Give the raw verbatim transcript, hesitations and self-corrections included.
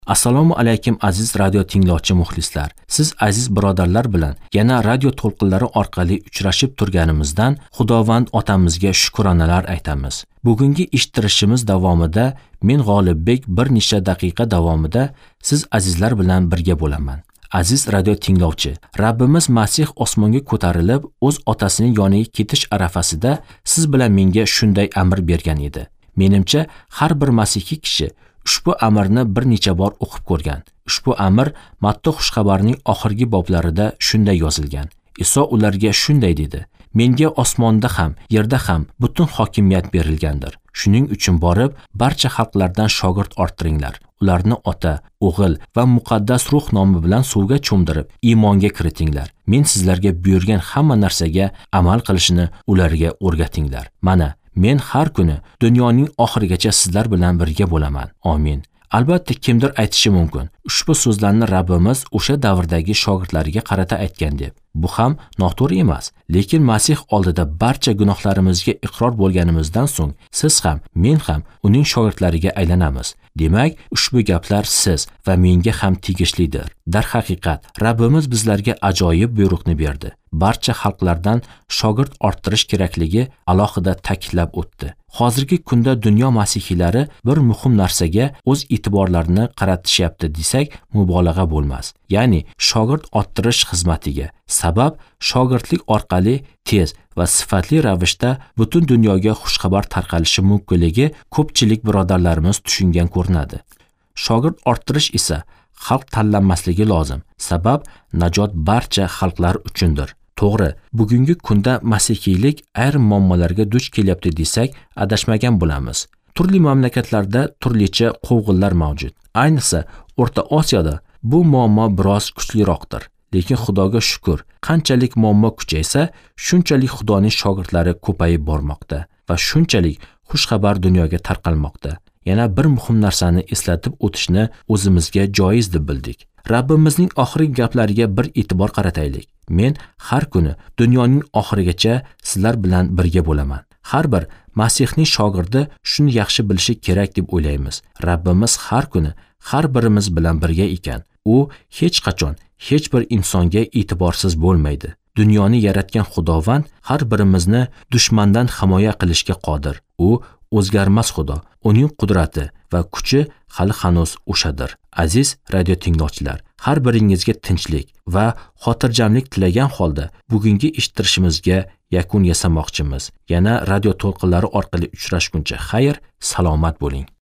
Assalomu alaykum aziz radio tinglovchi muxlislar. Siz aziz birodarlar bilan yana radio to'lqinlari orqali uchrashib turganimizdan Xudovand otamizga shukronalar aytamiz. Bugungi eshittirishimiz davomida men G'olibbek bir necha daqiqa davomida siz azizlar bilan birga bo'laman. Aziz radio tinglovchi, Rabbimiz Masih osmonga ko'tarilib, o'z otasining yoniga ketish arafasida siz bilan menga shunday amr bergan edi. Menimcha, har bir masihiy kishi ushbu amirni bir necha bor o'qib ko'rgan. Ushbu amr Matta xushxabarining oxirgi boblarida shunday yozilgan. Iso ularga shunday dedi: "Menga osmonda ham, yerda ham butun hokimiyat berilgandir. Shuning uchun borib, barcha xalqlardan shogird orttiringlar. Ularni Ota, O'g'il va Muqaddas Ruh nomi bilan suvga cho'mdirib, iymonga kiritinglar. Men sizlarga buyurgan hamma narsaga amal qilishni ularga o'rgatinglar. Mana, men har kuni dunyoning oxirigacha sizlar bilan birga bo'laman. Amin." Albatta kimdir aytishi mumkin, ushbu so'zlarni Rabbimiz o'sha davrdagi shogirdlariga qarata aytgan deb. Bu ham noto'g'ri emas, lekin Masih oldida barcha gunohlarimizga iqror bo'lganimizdan so'ng siz ham, men ham uning shogirdlariga aylanamiz. Demak, ushbu gaplar siz va menga ham tegishlidir. Darhaqiqat, Rabbimiz bizlarga ajoyib buyruqni berdi. Barcha xalqlardan shogird orttirish kerakligi alohida ta'kidlab o'tdi. Hozirgi kunda dunyo masihiylari bir muhim narsaga o'z e'tiborlarini qaratishyapti desak, mubolag'a bo'lmas. Ya'ni shogird orttirish xizmatiga. Sabab, shogirdlik orqali tez va sifatli ravishda butun dunyoga xushxabar tarqalishi mumkinligi ko'pchilik birodarlarimiz tushungan ko'rinadi. Shogird orttirish esa xalq tanlanmasligi lozim. Sabab, najot barcha xalqlar uchundir. To'g'ri, bugungi kunda masihiylik ayrim muammolarga duch kelyapti desak, adashmagan bo'lamiz. Turli mamlakatlarda turlicha quvg'inlar mavjud. Ayniqsa, O'rta Osiyoda bu muammo biroz kuchliroqdir. Lekin Xudoga shukr, qanchalik muammo kuchaysa, shunchalik Xudoning shogirdlari ko'payib bormoqda va shunchalik xushxabar dunyoga tarqalmoqda. Yana bir muhim narsani eslatib o'tishni o'zimizga joiz deb bildik. Rabbimizning oxirgi gaplariga bir e'tibor qarataylik. Men har kuni dunyoning oxirigacha sizlar bilan birga bo'laman. Har bir Masihning shogirdi shuni yaxshi bilishi kerak deb o'ylaymiz. Rabbimiz har kuni har birimiz bilan birga ekan. U hech qachon hech bir insonga e'tiborsiz bo'lmaydi. Dunyoni yaratgan Xudovand har birimizni dushmandan himoya qilishga qodir. U o'zgarmas Xudo. Uning qudrati va kuchi hali hanuz o'shadir. Aziz radio tinglovchilar, har biringizga tinchlik va xotirjamlik tilagan holda bugungi eshittirishimizga yakun yasamoqchimiz. Yana radio to'lqinlari orqali uchrashguncha xayr, salomat bo'ling.